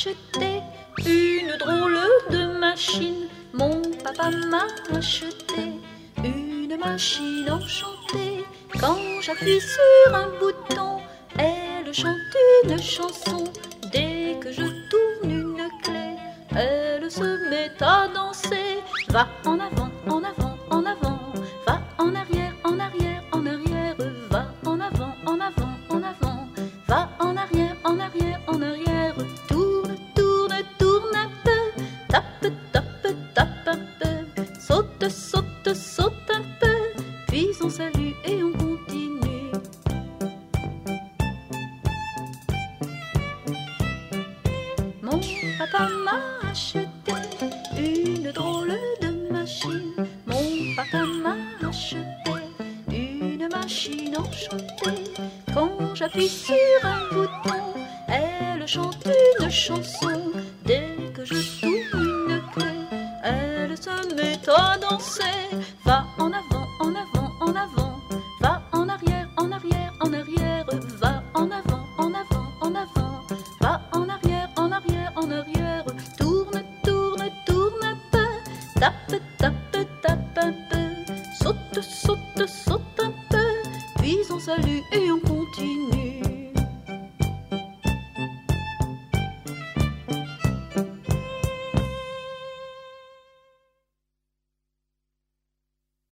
acheté une drôle de machine. Mon papa m'a acheté une machine enchantée. Quand j'appuie sur un bouton, elle chante une chanson. Dès que je tourne une clé, elle se met à danser. Va en avant, en avant, en avant. Va en arrière, en arrière, en arrière. Va en avant, en avant, en avant. Va en arrière, en arrière, en arrière. Tourne, tourne, tourne un peu. Tape, tape, tape un peu. Saute, saute, saute un peu. Puis on salue et on continue. Mon papa m'a acheté une drôle de machine. Mon papa m'a acheté une machine enchantée. Quand j'appuie sur un bouton, elle chante une chanson. Dès que je tourne une clé, elle se met à danser. Va en avant, en avant, en avant. Va en arrière, en arrière, en arrière. Va en avant, en avant, en avant. Va en arrière, en arrière, en arrière. Tourne, tourne, tourne un peu. Tape, tape, tape un peu. Saute, saute, saute un peu. Puis on salue et on continue.